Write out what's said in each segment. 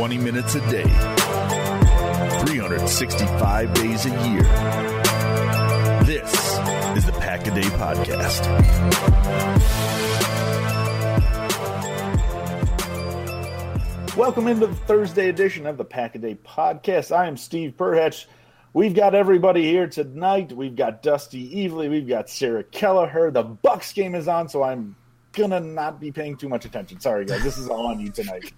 20 minutes a day, 365 days a year. This is the Pack a Day Podcast. Welcome into the Thursday edition of the Pack a Day Podcast. I am Steve Perhatch. We've got everybody here tonight. We've got Dusty Evely. We've got Sarah Kelleher. The Bucks game is on, so I'm gonna not be paying too much attention. Sorry, guys. This is all on you tonight.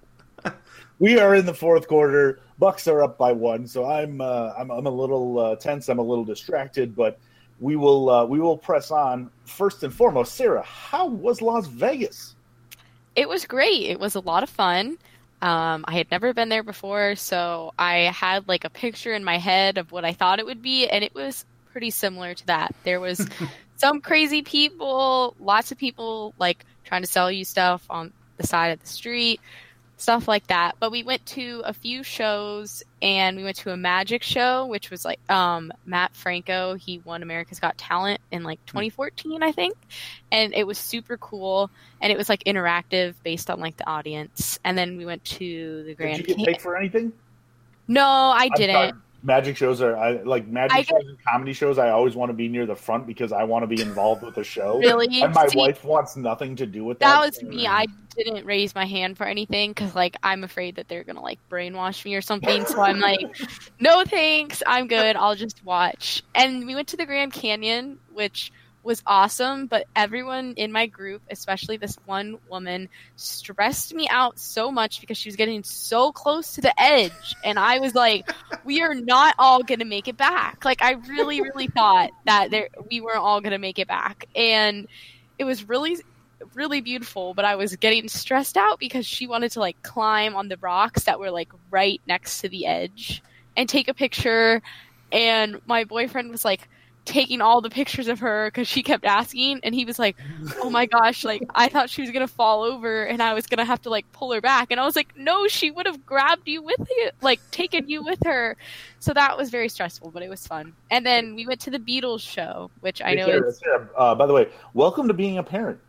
We are in the fourth quarter. Bucks are up by 1, so I'm a little tense. I'm a little distracted, but we will press on. First and foremost, Sarah, how was Las Vegas? It was great. It was a lot of fun. I had never been there before, so I had like a picture in my head of what I thought it would be, and it was pretty similar to that. There was some crazy people, lots of people like trying to sell you stuff on the side of the street, stuff like that. But we went to a few shows, and we went to a magic show, which was like Matt Franco. He won America's Got Talent in like 2014, I think. And it was super cool. And it was like interactive based on like the audience. And then we went to the Grand Did you get paid for anything? No, I didn't. Magic shows are shows and comedy shows. I always want to be near the front because I want to be involved with the show. Really? And my wife wants nothing to do with that. That was me. I didn't raise my hand for anything because like I'm afraid that they're gonna like brainwash me or something. So I'm like, no thanks, I'm good. I'll just watch. And we went to the Grand Canyon, which was awesome, but everyone in my group, especially this one woman, stressed me out so much because she was getting so close to the edge, and I was like, we are not all going to make it back. Like, I really, really thought that we weren't all going to make it back, and it was really, really beautiful, but I was getting stressed out because she wanted to, like, climb on the rocks that were, like, right next to the edge and take a picture, and my boyfriend was like, taking all the pictures of her because she kept asking, and he was like, oh my gosh, like I thought she was gonna fall over and I was gonna have to like pull her back, and I was like, no, she would have grabbed you with it, like taken you with her. So that was very stressful, but it was fun. And then we went to the Beatles show, which I know Sarah, by the way, welcome to being a parent.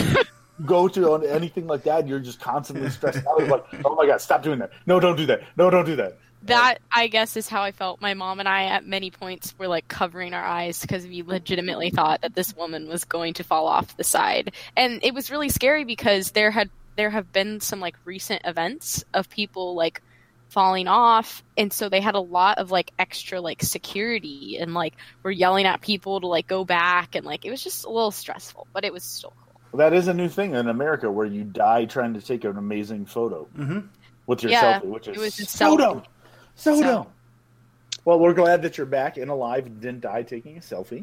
Go to anything like that, you're just constantly stressed out. Like, oh my god, stop doing that. No, don't do that. No, don't do that. That, I guess, is how I felt. My mom and I, at many points, were like covering our eyes because we legitimately thought that this woman was going to fall off the side. And it was really scary because there have been some like recent events of people like falling off, and so they had a lot of like extra like security and like were yelling at people to like go back, and like it was just a little stressful, but it was still cool. Well, that is a new thing in America where you die trying to take an amazing photo with your selfie, which is so dumb. So dumb. Well, we're glad that you're back and alive and didn't die taking a selfie.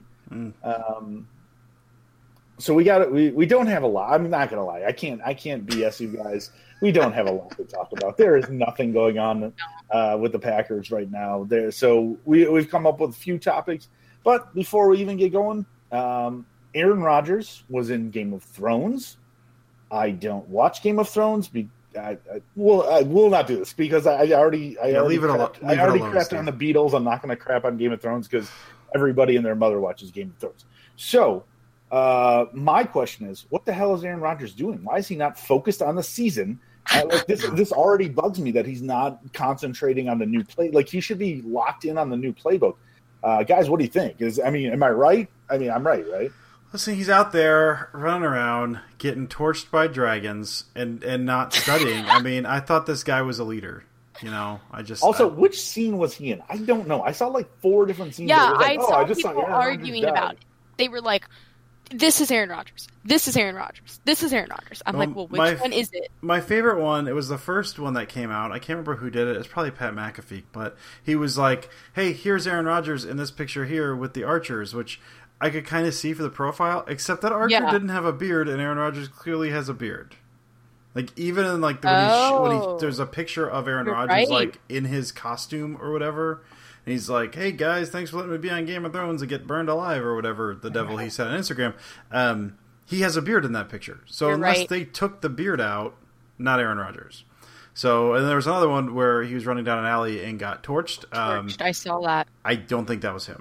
So we don't have a lot. I'm not gonna lie. I can't BS you guys. We don't have a lot to talk about. There is nothing going on with the Packers right now. So we've come up with a few topics. But before we even get going, Aaron Rodgers was in Game of Thrones. I don't watch Game of Thrones. I will not do this because I already crapped on the Beatles. I'm not going to crap on Game of Thrones because everybody and their mother watches Game of Thrones. So my question is, what the hell is Aaron Rodgers doing? Why is he not focused on the season? This already bugs me that he's not concentrating on the new play. Like, he should be locked in on the new playbook. Guys, what do you think? Am I right? I mean, I'm right? Listen, he's out there running around, getting torched by dragons, and not studying. I mean, I thought this guy was a leader. You know, which scene was he in? I don't know. I saw like 4 different scenes. Yeah, I saw people arguing about it. They were like, this is Aaron Rodgers. This is Aaron Rodgers. This is Aaron Rodgers. I'm like, well, which one is it? My favorite one, it was the first one that came out. I can't remember who did it. It's probably Pat McAfee. But he was like, hey, here's Aaron Rodgers in this picture here with the Archers, which I could kind of see for the profile, except that Archer didn't have a beard, and Aaron Rodgers clearly has a beard. Like, even in like there's a picture of Aaron Rodgers like in his costume or whatever, and he's like, "Hey guys, thanks for letting me be on Game of Thrones and get burned alive or whatever." The devil he said on Instagram. He has a beard in that picture, so unless they took the beard out, not Aaron Rodgers. So, and there was another one where he was running down an alley and got torched. I saw that. I don't think that was him.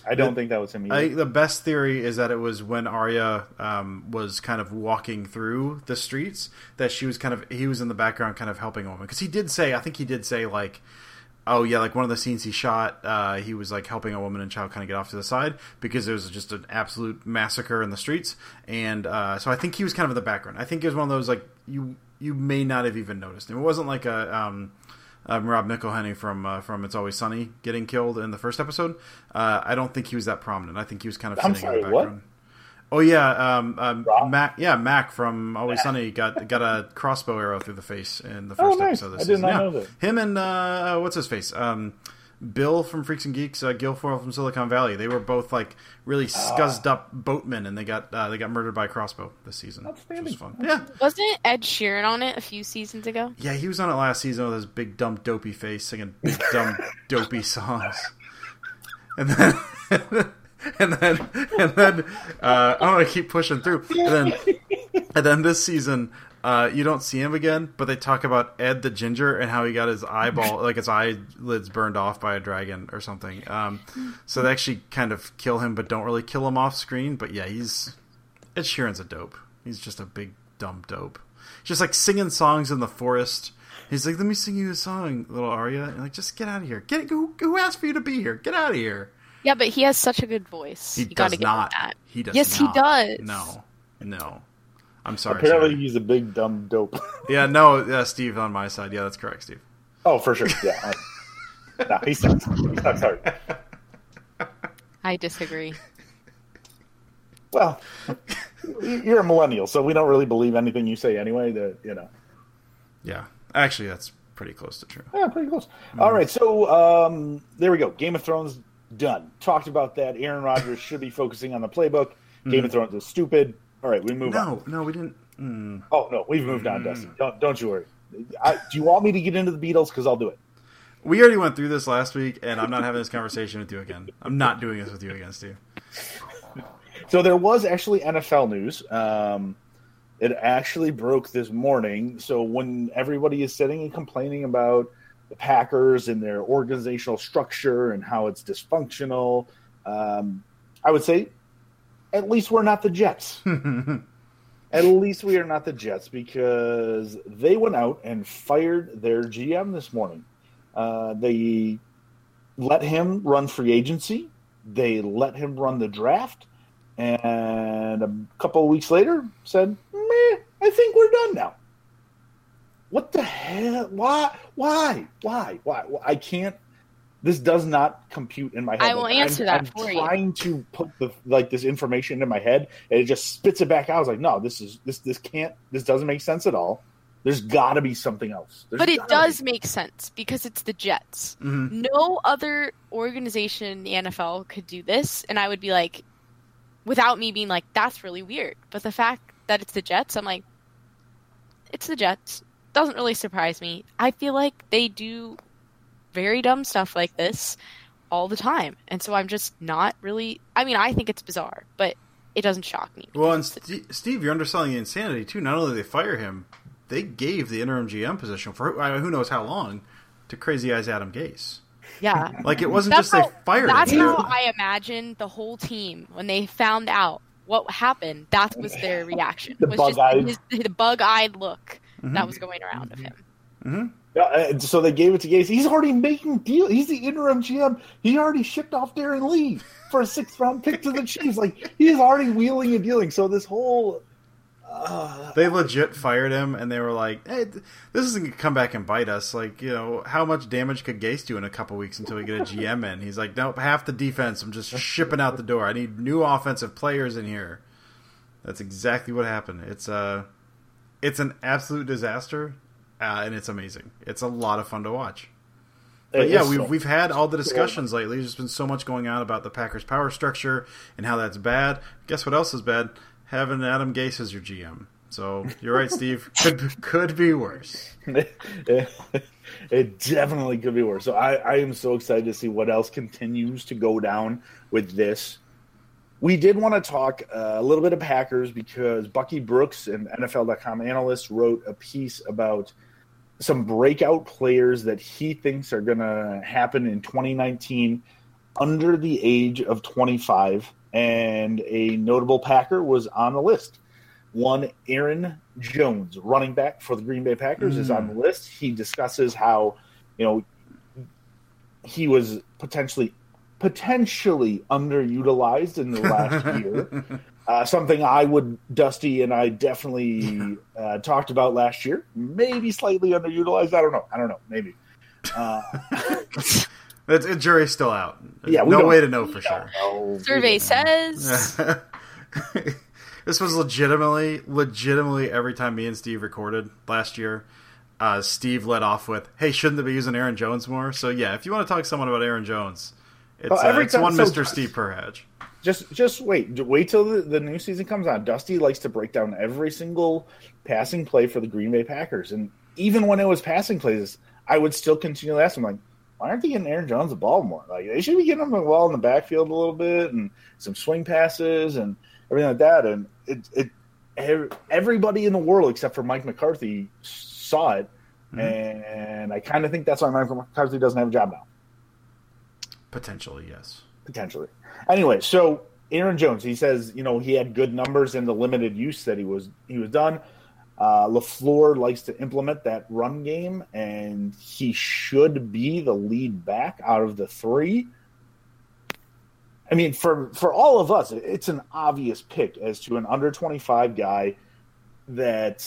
I don't think that was him either. I think the best theory is that it was when Arya was kind of walking through the streets, that he was in the background kind of helping a woman. Because I think he did say, like, oh yeah, like one of the scenes he shot, he was like helping a woman and child kind of get off to the side because there was just an absolute massacre in the streets. And so I think he was kind of in the background. I think it was one of those, like, you may not have even noticed him. It wasn't like a Rob McElhenney from It's Always Sunny getting killed in the first episode. I don't think he was that prominent. I think he was kind of sitting in the background. What? Oh yeah, Mac from Always Sunny got a crossbow arrow through the face in the first episode of this season. I did not know that. Him and what's his face? Bill from Freaks and Geeks, Guilfoyle from Silicon Valley. They were both like really scuzzed up boatmen, and they got murdered by a crossbow this season. Which was fun. Yeah, wasn't Ed Sheeran on it a few seasons ago? Yeah, he was on it last season with his big dumb dopey face, singing big dumb dopey songs. And then I want to keep pushing through. And then this season, you don't see him again, but they talk about Ed the Ginger and how he got his eyeball, like his eyelids burned off by a dragon or something. So they actually kind of kill him, but don't really kill him off screen. But yeah, Ed Sheeran's a dope. He's just a big dumb dope. Just like singing songs in the forest. He's like, let me sing you a song, little Arya. And like, just get out of here. Who asked for you to be here? Get out of here. Yeah, but he has such a good voice. He does not. He does yes, not. He does. No. I'm sorry. Apparently, he's a big dumb dope. Yeah, no, Steve on my side. Yeah, that's correct, Steve. Oh, for sure. Yeah. No, he sucks. He sucks hard. I disagree. Well, you're a millennial, so we don't really believe anything you say anyway. Yeah, actually, that's pretty close to true. Yeah, pretty close. All right, so there we go. Game of Thrones done. Talked about that. Aaron Rodgers should be focusing on the playbook. Game of Thrones is stupid. All right, we move on. No, we didn't. Oh, no, we've moved on, Dustin. Don't you worry. Do you want me to get into the Beatles? Because I'll do it. We already went through this last week, and I'm not having this conversation with you again. I'm not doing this with you again, Steve. So there was actually NFL news. It actually broke this morning. So when everybody is sitting and complaining about the Packers and their organizational structure and how it's dysfunctional, I would say at least we're not the Jets. At least we are not the Jets, because they went out and fired their GM this morning. They let him run free agency. They let him run the draft. And a couple of weeks later said, I think we're done now. What the hell? Why? I can't. This does not compute in my head. I will answer that for you. I'm trying to put this information in my head, and it just spits it back out. I was like, no, this doesn't make sense at all. There's got to be something else. But it does make sense because it's the Jets. Mm-hmm. No other organization in the NFL could do this, and I would be like, without me being like, that's really weird. But the fact that it's the Jets, I'm like, it's the Jets. Doesn't really surprise me. I feel like they do very dumb stuff like this all the time. And so I'm just not really... I mean, I think it's bizarre, but it doesn't shock me. Well, and Steve, you're underselling the insanity, too. Not only did they fire him, they gave the interim GM position for who knows how long to Crazy Eyes Adam Gase. Yeah. Like, it wasn't just they fired him. That's how I imagine the whole team, when they found out what happened, that was their reaction. The bug-eyed look that was going around of him. Mm-hmm. Yeah, so they gave it to Gase. He's already making deals. He's the interim GM. He already shipped off Darren Lee for a 6th-round pick to the Chiefs. Like, he's already wheeling and dealing. So this whole... they legit fired him, and they were like, hey, this isn't going to come back and bite us. Like, how much damage could Gase do in a couple weeks until we get a GM in? He's like, nope, half the defense I'm just shipping out the door. I need new offensive players in here. That's exactly what happened. It's an absolute disaster, and it's amazing. It's a lot of fun to watch. But yeah, we've had all the discussions lately. There's been so much going on about the Packers' power structure and how that's bad. Guess what else is bad? Having Adam Gase as your GM. So you're right, Steve. Could be worse. It definitely could be worse. So I am so excited to see what else continues to go down with this. We did want to talk a little bit of Packers because Bucky Brooks, an NFL.com analyst, wrote a piece about some breakout players that he thinks are going to happen in 2019. under the age of 25, and a notable Packer was on the list. One, Aaron Jones, running back for the Green Bay Packers, is on the list. He discusses how, he was potentially underutilized in the last year. Something Dusty and I definitely talked about last year. Maybe slightly underutilized. I don't know. Maybe. The jury's still out. Yeah, no way to know for sure. Survey says. This was legitimately every time me and Steve recorded last year, Steve led off with, "Hey, shouldn't they be using Aaron Jones more?" So yeah, if you want to talk to someone about Aaron Jones, it's one Mr. Steve Perhadge. Just wait till the new season comes on. Dusty likes to break down every single passing play for the Green Bay Packers, and even when it was passing plays, I would still continue to ask him, like, why aren't they getting Aaron Jones the ball more? Like, they should be getting him the ball in the backfield a little bit and some swing passes and everything like that. And everybody in the world except for Mike McCarthy saw it, and I kind of think that's why Mike McCarthy doesn't have a job now. Potentially, yes. Potentially. Anyway, so Aaron Jones, he says, he had good numbers in the limited use that he was done. LaFleur likes to implement that run game, and he should be the lead back out of the three. I mean, for all of us, it's an obvious pick as to an under 25 guy that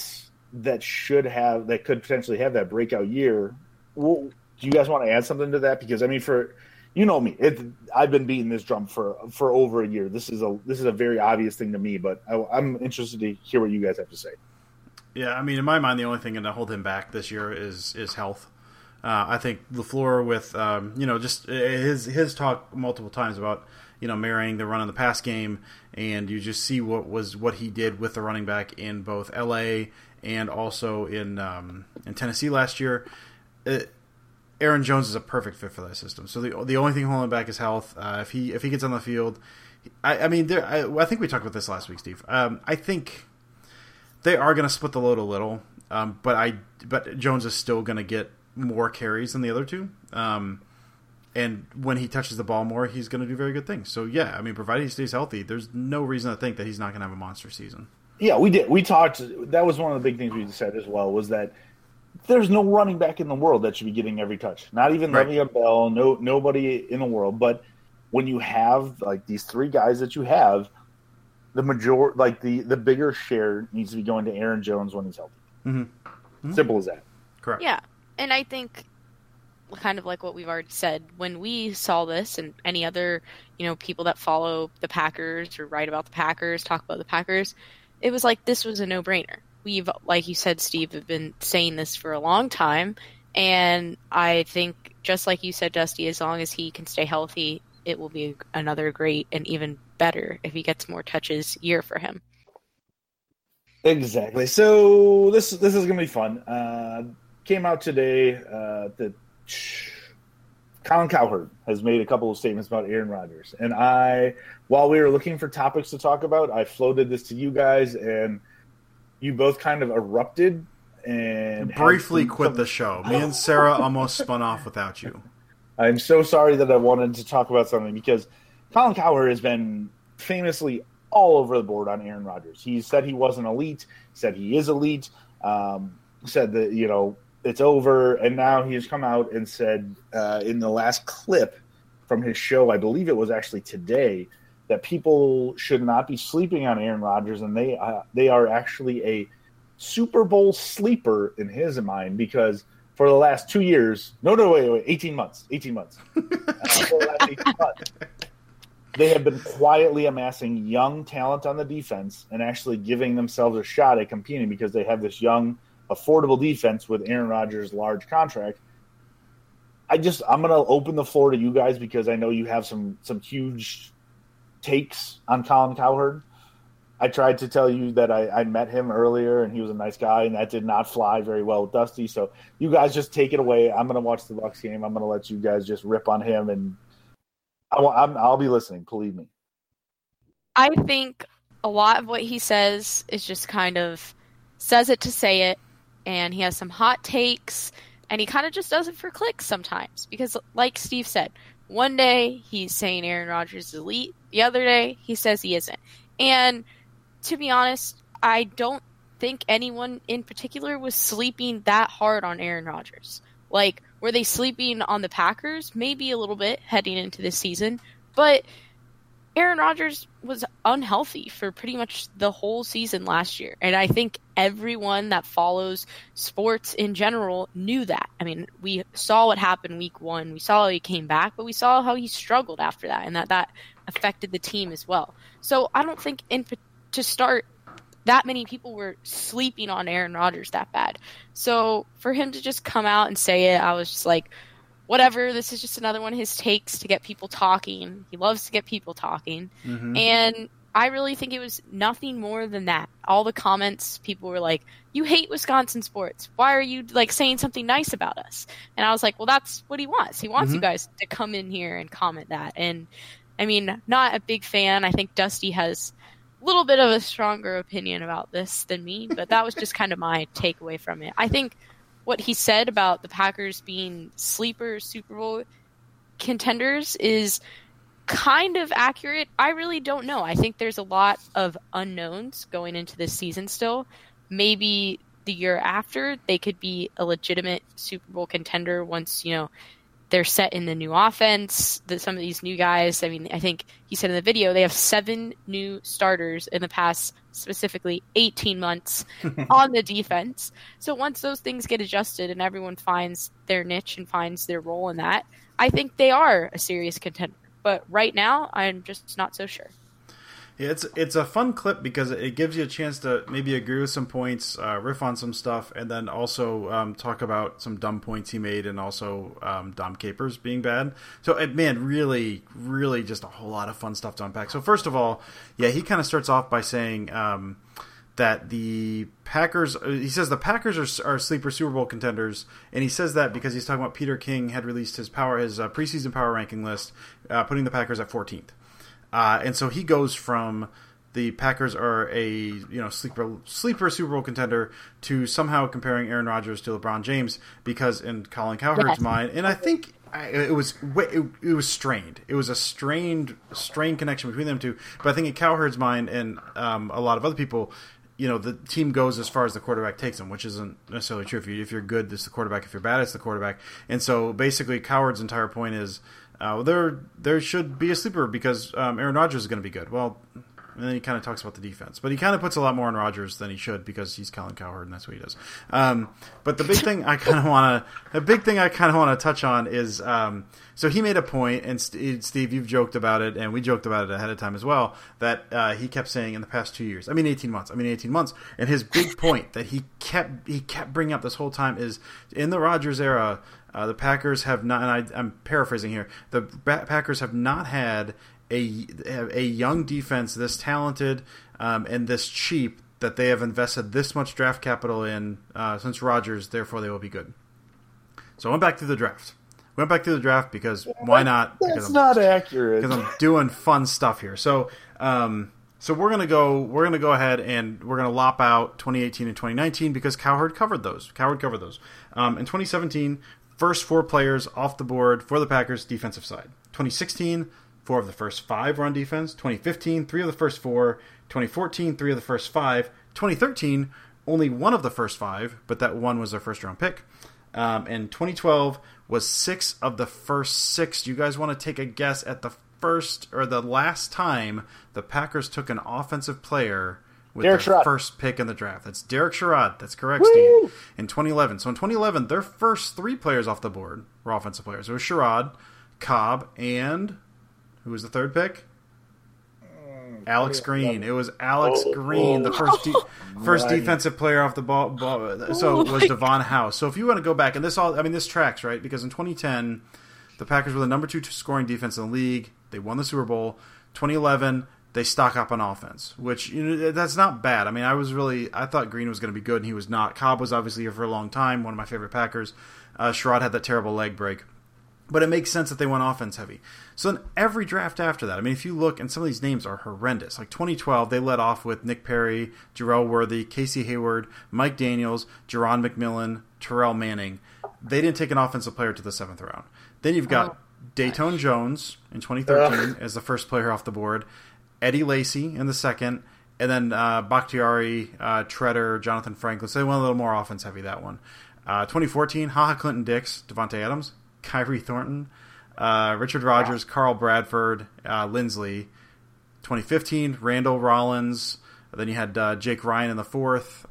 could potentially have that breakout year. Well, do you guys want to add something to that? Because I mean, me, I've been beating this drum for over a year. This is a very obvious thing to me, but I'm interested to hear what you guys have to say. Yeah, I mean, in my mind, the only thing going to hold him back this year is health. I think LaFleur with just his talk multiple times about marrying the run and the pass game, and you just see what he did with the running back in both L.A. and also in Tennessee last year. Aaron Jones is a perfect fit for that system. So the only thing holding him back is health. If he gets on the field, I think we talked about this last week, Steve. I think they are going to split the load a little, but Jones is still going to get more carries than the other two. And when he touches the ball more, he's going to do very good things. So yeah, I mean, provided he stays healthy, there's no reason to think that he's not going to have a monster season. Yeah, we did. We talked. That was one of the big things we said as well, was that there's no running back in the world that should be getting every touch. Not even Le'Veon Bell. Nobody in the world. But when you have like these three guys that you have, the bigger share needs to be going to Aaron Jones when he's healthy. Mm-hmm. Mm-hmm. Simple as that. Correct. Yeah, and I think kind of like what we've already said, when we saw this, and any other people that follow the Packers or write about the Packers, talk about the Packers, it was like this was a no-brainer. We've, like you said, Steve, have been saying this for a long time, and I think just like you said, Dusty, as long as he can stay healthy, it will be another great and even better if he gets more touches year for him. Exactly. So this is going to be fun. Came out today that Colin Cowherd has made a couple of statements about Aaron Rodgers. And while we were looking for topics to talk about, I floated this to you guys, and you both kind of erupted and briefly quit the show. Me and Sarah almost spun off without you. I'm so sorry that I wanted to talk about something, because Colin Cowherd has been famously all over the board on Aaron Rodgers. He said he wasn't elite, said he is elite, said that, it's over, and now he's come out and said in the last clip from his show, I believe it was actually today, that people should not be sleeping on Aaron Rodgers, and they are actually a Super Bowl sleeper in his mind, because for the last 2 years, wait, 18 months. For the last 18 months, they have been quietly amassing young talent on the defense and actually giving themselves a shot at competing, because they have this young, affordable defense with Aaron Rodgers' large contract. I'm going to open the floor to you guys, because I know you have some huge takes on Colin Cowherd. I tried to tell you that I met him earlier, and he was a nice guy, and that did not fly very well with Dusty. So you guys just take it away. I'm going to watch the Bucs game. I'm going to let you guys just rip on him, and I'll be listening. Believe me. I think a lot of what he says is just kind of says it to say it, and he has some hot takes, and he kind of just does it for clicks sometimes. Because, like Steve said, One day he's saying Aaron Rodgers is elite. The other day he says he isn't. And to be honest, I don't think anyone in particular was sleeping that hard on Aaron Rodgers. Like, were they sleeping on the Packers? Maybe a little bit heading into this season. But Aaron Rodgers was unhealthy for pretty much the whole season last year. And I think everyone that follows sports in general knew that. I mean, we saw what happened week 1. We saw how he came back, but we saw how he struggled after that, and that affected the team as well. So I don't think to start, that many people were sleeping on Aaron Rodgers that bad. So for him to just come out and say it, I was just like, whatever, this is just another one of his takes to get people talking. He loves to get people talking. Mm-hmm. And I really think it was nothing more than that. All the comments, people were like, you hate Wisconsin sports. Why are you like saying something nice about us? And I was like, well, that's what he wants. He wants you guys to come in here and comment that. And I mean, not a big fan. I think Dusty has a little bit of a stronger opinion about this than me, but that was just kind of my takeaway from it. I think what he said about the Packers being sleeper Super Bowl contenders is kind of accurate. I really don't know. I think there's a lot of unknowns going into this season still. Maybe the year after they could be a legitimate Super Bowl contender once, they're set in the new offense. Some of these new guys, I mean, I think he said in the video, they have 7 new starters in the past, specifically 18 months on the defense. So once those things get adjusted and everyone finds their niche and finds their role in that, I think they are a serious contender. But right now, I'm just not so sure. Yeah, it's a fun clip because it gives you a chance to maybe agree with some points, riff on some stuff, and then also talk about some dumb points he made, and also Dom Capers being bad. So, really, really just a whole lot of fun stuff to unpack. So first of all, yeah, he kind of starts off by saying that the Packers, he says the Packers are sleeper Super Bowl contenders, and he says that because he's talking about Peter King had released his preseason power ranking list, putting the Packers at 14th. And so he goes from the Packers are a sleeper Super Bowl contender to somehow comparing Aaron Rodgers to LeBron James, because in Colin Cowherd's mind, and I think it was strained. It was a strained connection between them two. But I think in Cowherd's mind and a lot of other people, the team goes as far as the quarterback takes them, which isn't necessarily true. If you're good, it's the quarterback. If you're bad, it's the quarterback. And so basically, Cowherd's entire point is, there should be a sleeper because Aaron Rodgers is going to be good. Well, and then he kind of talks about the defense, but he kind of puts a lot more on Rodgers than he should because he's Colin Cowherd and that's what he does. But the big thing I kind of want to touch on is so he made a point, and Steve, you've joked about it, and we joked about it ahead of time as well, that he kept saying in the past 2 years, 18 months, and his big point that he kept bringing up this whole time is in the Rodgers era. The Packers have not, and I'm paraphrasing here, the Packers have not had a young defense this talented and this cheap that they have invested this much draft capital in since Rodgers, therefore they will be good. So I went back through the draft. Because why not? That's not accurate. Because I'm doing fun stuff here. So we're gonna go ahead and we're gonna lop out 2018 and 2019 because Cowherd covered those. In 2017, first 4 players off the board for the Packers defensive side. 2016, 4 of the first 5 were on defense. 2015, 3 of the first 4. 2014, 3 of the first 5. 2013, only 1 of the first 5, but that 1 was their first round pick. And 2012 was 6 of the first 6. Do you guys want to take a guess at the first or the last time the Packers took an offensive player with Derek their Sherrod. First pick in the draft? That's Derek Sherrod. That's correct, Woo! Steve. In 2011. So in 2011, their first 3 players off the board were offensive players. It was Sherrod, Cobb, and who was the third pick? Alex Green. It was Alex Green, the first defensive player off the ball. So it was Devon House. So if you want to go back, and this tracks, right? Because in 2010, the Packers were the number 2 scoring defense in the league. They won the Super Bowl. 2011, they stock up on offense, which that's not bad. I mean, I thought Green was going to be good, and he was not. Cobb was obviously here for a long time, one of my favorite Packers. Sherrod had that terrible leg break. But it makes sense that they went offense heavy. So then every draft after that, I mean, if you look, and some of these names are horrendous. Like 2012, they led off with Nick Perry, Jarrell Worthy, Casey Hayward, Mike Daniels, Jerron McMillan, Terrell Manning. They didn't take an offensive player to the 7th round. Then you've got Dayton Jones in 2013 as the first player off the board, Eddie Lacy in the second, and then Bakhtiari, Treader, Jonathan Franklin. So they went a little more offense heavy, that one. 2014, HaHa Clinton-Dix, Devontae Adams, Kyrie Thornton, Richard Rodgers, Carl Bradford, Lindsley. 2015, Randall Rollins. Then you had Jake Ryan in the fourth.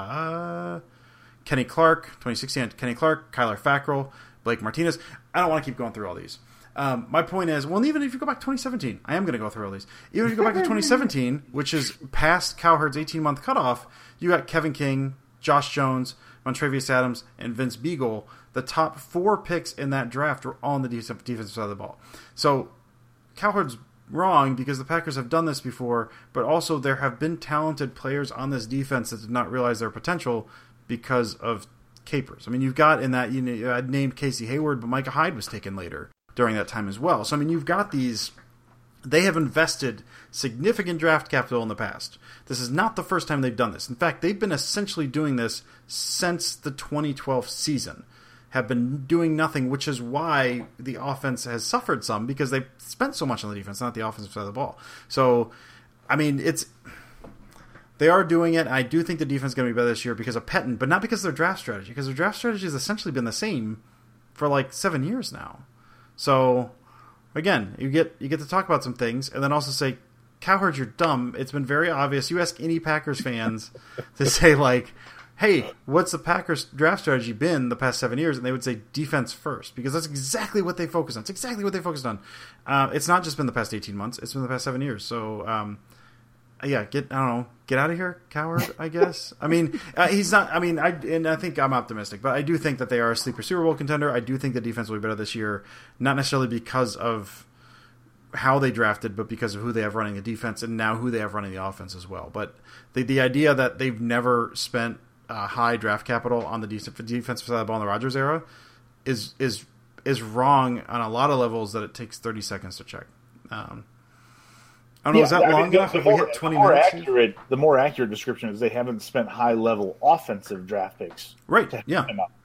Kenny Clark. 2016, Kenny Clark, Kyler Fackrell, Blake Martinez. I don't want to keep going through all these. My point is, well, even if you go back to 2017, I am going to go through all these. Even if you go back to 2017, which is past Cowherd's 18-month cutoff, you got Kevin King, Josh Jones, Montravius Adams, and Vince Beagle. The top 4 picks in that draft were all on the defensive side of the ball. So Cowherd's wrong because the Packers have done this before, but also there have been talented players on this defense that did not realize their potential because of capers. I mean, you've got in that, I'd named Casey Hayward, but Micah Hyde was taken later during that time as well. So, I mean, you've got these. They have invested significant draft capital in the past. This is not the first time they've done this. In fact, they've been essentially doing this since the 2012 season. Have been doing nothing, which is why the offense has suffered some, because they've spent so much on the defense, not the offensive side of the ball. So, I mean, they are doing it. I do think the defense is going to be better this year because of Pettine, but not because of their draft strategy, because their draft strategy has essentially been the same for like 7 years now. So, again, you get to talk about some things, and then also say, Cowherd, you're dumb. It's been very obvious. You ask any Packers fans to say, like, hey, what's the Packers draft strategy been the past 7 years? And they would say defense first, because that's exactly what they focus on. It's exactly what they focused on. It's not just been the past 18 months. It's been the past 7 years. So, get out of here, Cowherd, I guess. I mean, he's not. I mean, I think I'm optimistic, but I do think that they are a sleeper Super Bowl contender. I do think the defense will be better this year, not necessarily because of how they drafted, but because of who they have running the defense and now who they have running the offense as well. But the idea that they've never spent high draft capital on the defensive side of the ball in the Rodgers era is wrong on a lot of levels that it takes 30 seconds to check. I don't know, is that long enough if we hit 20 minutes? The more accurate description is they haven't spent high-level offensive draft picks. Right, yeah.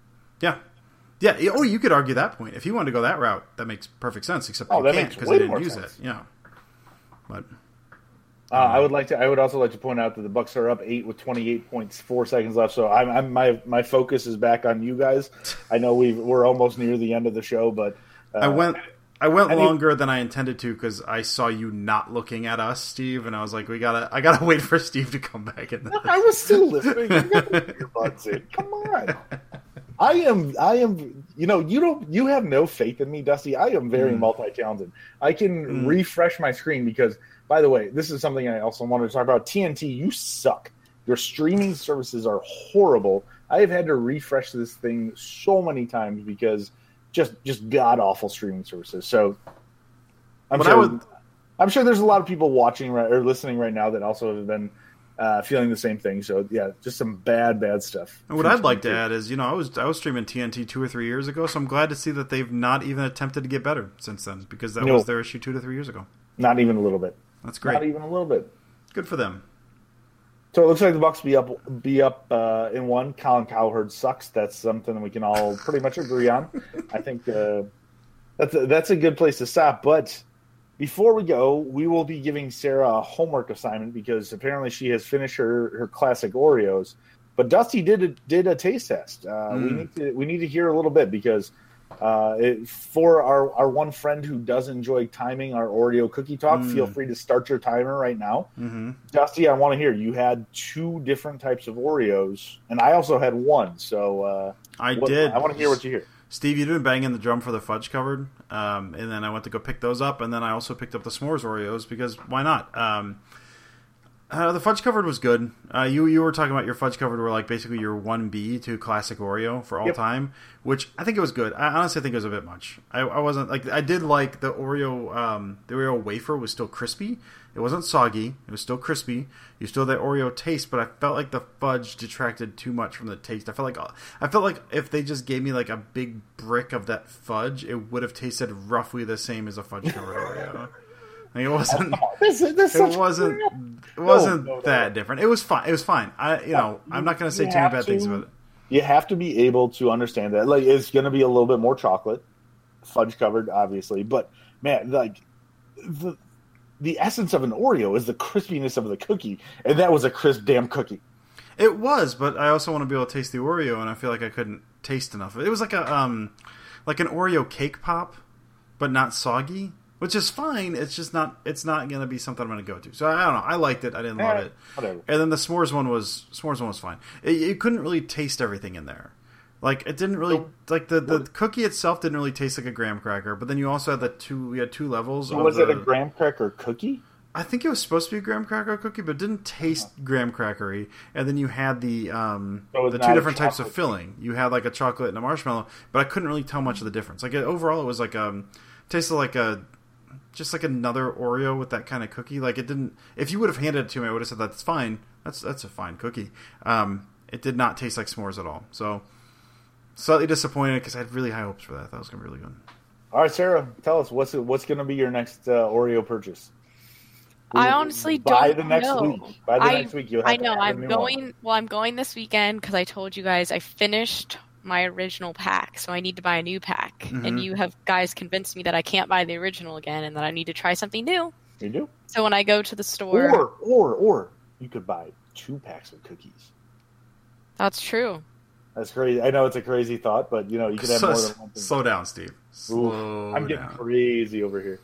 Yeah, oh, you could argue that point. If you wanted to go that route, that makes perfect sense, except you can't because they didn't use it. Yeah. But I would also like to point out that the Bucs are up 8 with 28.4 seconds left. So my focus is back on you guys. I know we're almost near the end of the show, but I went longer than I intended to because I saw you not looking at us, Steve, and I was like, I gotta wait for Steve to come back in. I was still listening. You got the earbuds in. Come on. I am. You have no faith in me, Dusty. I am very multi-talented. I can refresh my screen because, by the way, this is something I also wanted to talk about. TNT, you suck. Your streaming services are horrible. I have had to refresh this thing so many times because just god awful streaming services. So I'm sure there's a lot of people watching or listening right now that also have been feeling the same thing. So yeah, just some bad stuff. And what I'd like to add is, I was streaming TNT 2 or 3 years ago, so I'm glad to see that they've not even attempted to get better since then, because that was their issue 2 to 3 years ago. Not even a little bit. That's great. Not even a little bit. Good for them. So it looks like the Bucs be up in one. Colin Cowherd sucks. That's something we can all pretty much agree on. I think that's a good place to stop. But before we go, we will be giving Sarah a homework assignment because apparently she has finished her classic Oreos. But Dusty did a taste test. We need to hear a little bit because for our one friend who does enjoy timing our Oreo cookie talk, feel free to start your timer right now. Dusty, I want to hear. You had 2 different types of Oreos, and I also had one. So I did. I want to hear what you hear. Steve, you'd been banging the drum for the fudge covered, and then I went to go pick those up, and then I also picked up the s'mores Oreos because why not? The fudge covered was good. You were talking about your fudge covered were like basically your 1B to classic Oreo for all time, which I think it was good. I honestly think it was a bit much. I wasn't like, I did like the Oreo wafer was still crispy. It wasn't soggy. It was still crispy. You still had that Oreo taste, but I felt like the fudge detracted too much from the taste. I felt like if they just gave me like a big brick of that fudge, it would have tasted roughly the same as a fudge covered Oreo. Like it wasn't. It wasn't that different. It was fine. It was fine. I'm not going to say too many bad things about it. You have to be able to understand that. Like it's going to be a little bit more chocolate. fudge covered, obviously. But man, like the essence of an Oreo is the crispiness of the cookie, and that was a crisp damn cookie. It was, but I also want to be able to taste the Oreo, and I feel like I couldn't taste enough of it. It was like an Oreo cake pop, but not soggy, which is fine. It's just not. It's not going to be something I'm going to go to. So I don't know. I liked it. I didn't love it. Whatever. And then the s'mores one was fine. You couldn't really taste everything in there. Like it didn't really like the cookie itself didn't really taste like a graham cracker. But then you also had we had two levels. So was it a graham cracker cookie? I think it was supposed to be a graham cracker cookie, but it didn't taste graham crackery. And then you had the two different types of filling. You had like a chocolate and a marshmallow, but I couldn't really tell much of the difference. Like overall, it was like tasted like just like another Oreo with that kind of cookie. Like it didn't. If you would have handed it to me, I would have said that's fine. That's a fine cookie. It did not taste like s'mores at all. So slightly disappointed because I had really high hopes for that. That was gonna be really good. All right, Sarah, tell us what's going to be your next Oreo purchase. I honestly by don't the next know. week. By the next week, you'll have I know. to have a I'm new going. one. Well, I'm going this weekend because I told you guys I finished my original pack, so I need to buy a new pack. Mm-hmm. And you have guys convinced me that I can't buy the original again, and that I need to try something new. You do. So when I go to the store, Or you could buy 2 packs of cookies. that's true. That's crazy. I know it's a crazy thought, but you could have more than one thing. Slow down, Steve. I'm getting crazy over here.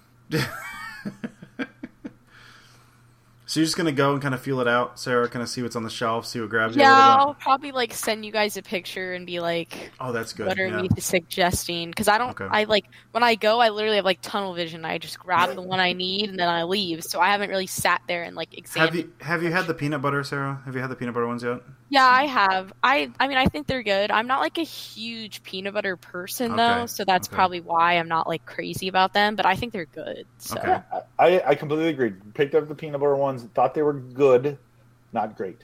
So you're just gonna go and kind of feel it out, Sarah. Kind of see what's on the shelf, see what grabs you. Yeah, a little I'll probably send you guys a picture and be like, Oh, that's good. what are Yeah. we suggesting? Because I don't. Okay. I when I go, I literally have tunnel vision. I just grab the one I need and then I leave. So I haven't really sat there and examined. Have you had the peanut butter, Sarah? Have you had the peanut butter ones yet? Yeah, I have. I mean, I think they're good. I'm not a huge peanut butter person though, Okay, so that's okay. probably why I'm not crazy about them. But I think they're good. So. Okay. I completely agree. Picked up the peanut butter ones. Thought they were good, not great.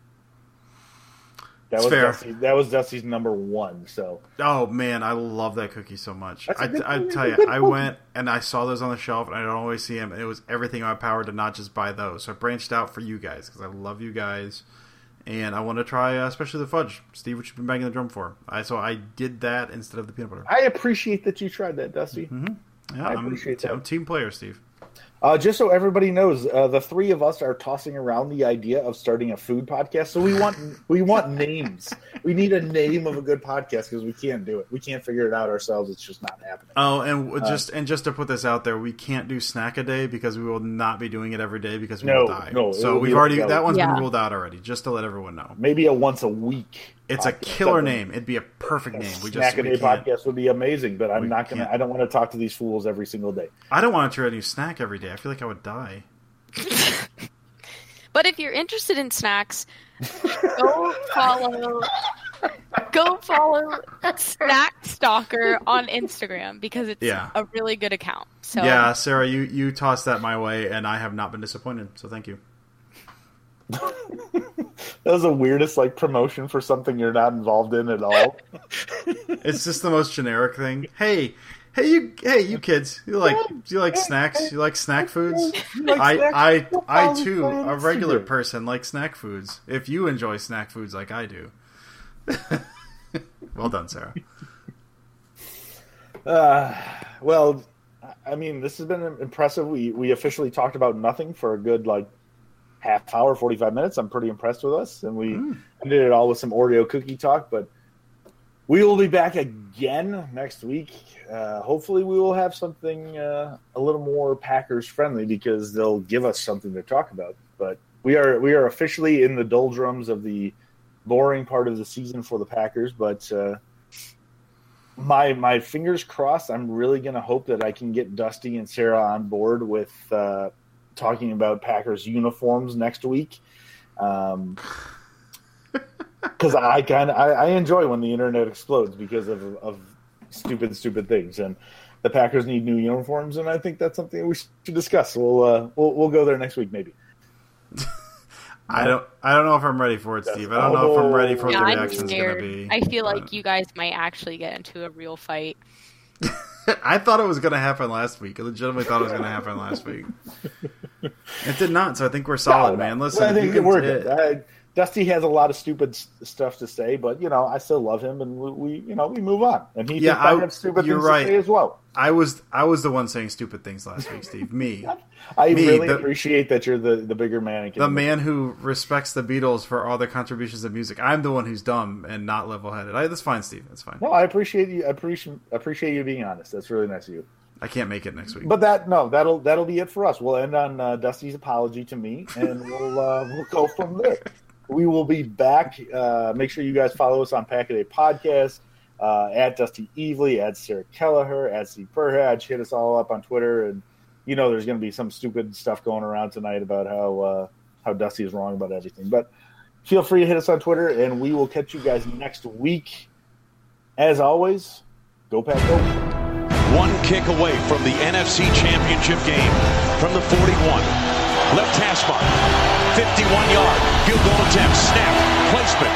It's fair. That was Dusty's number 1. So. Oh man, I love that cookie so much. That's a good I cookie. tell you, Good I cookie. went and I saw those on the shelf, and I don't always see them. And it was everything in my power to not just buy those. So I branched out for you guys because I love you guys, and I want to try especially the fudge. Steve, what you've been banging the drum for. So I did that instead of the peanut butter. I appreciate that you tried that, Dusty. Yeah, I appreciate that. I'm team player, Steve. Just so everybody knows, the 3 of us are tossing around the idea of starting a food podcast. So we want names. We need a name of a good podcast because we can't do it. We can't figure it out ourselves. It's just not happening. Oh, and just to put this out there, we can't do snack a day because we will not be doing it every day because we will die. No, so it'll we've be already like that one's Yeah. been ruled out already. Just to let everyone know, Maybe a once a week. it's a podcast. killer name. It'd be a perfect name. Snack a day can't. podcast would be amazing, but I'm We not gonna. can't. I don't want to talk to these fools every single day. I don't want to try a new snack every day. I feel like I would die. But if you're interested in snacks, go follow Snack Stalker on Instagram because it's Yeah. a really good account. So Yeah, Sarah, you tossed that my way, and I have not been disappointed. So thank you. That was the weirdest promotion for something you're not involved in at all. It's just the most generic thing. Hey, you kids, you like snacks? You like snack foods? I too, a regular person, like snack foods. If you enjoy snack foods like I do, well done, Sarah. Well, I mean, this has been impressive. We officially talked about nothing for a good half hour, 45 minutes. I'm pretty impressed with us, and we ended it all with some Oreo cookie talk. But we will be back again next week. Hopefully, we will have something a little more Packers friendly because they'll give us something to talk about. But we are officially in the doldrums of the boring part of the season for the Packers. But my fingers crossed. I'm really going to hope that I can get Dusty and Sarah on board with talking about Packers uniforms next week. Because I enjoy when the internet explodes because of stupid things, and the Packers need new uniforms, and I think that's something we should discuss. We'll go there next week, maybe. I don't know if I'm ready for it, Steve. I don't know if I'm ready for what the I'm reaction's going scared. to be. I feel like you guys might actually get into a real fight. I thought it was going to happen last week. I legitimately thought it was going to happen last week. It did not, so I think we're solid, man. Listen, I think we're good. Dusty has a lot of stupid stuff to say, but I still love him, and we move on. And he thinks I have stupid things to say as well. I was the one saying stupid things last week, Steve. Me. I really appreciate that you're the bigger man. The man who respects the Beatles for all their contributions to music. I'm the one who's dumb and not level-headed. That's fine, Steve. That's fine. No, I appreciate you. Appreciate you being honest. That's really nice of you. I can't make it next week. But that'll be it for us. We'll end on Dusty's apology to me, and we'll go from there. We will be back. Make sure you guys follow us on Pack a Day Podcast, at Dusty Evely, at Sarah Kelleher, at Steve Perhatch. Hit us all up on Twitter, and there's going to be some stupid stuff going around tonight about how Dusty is wrong about everything. But feel free to hit us on Twitter, and we will catch you guys next week. As always, go Pack, go! One kick away from the NFC Championship game from the 41. Left hash mark. 51-yard field goal attempt. Snap. Placement.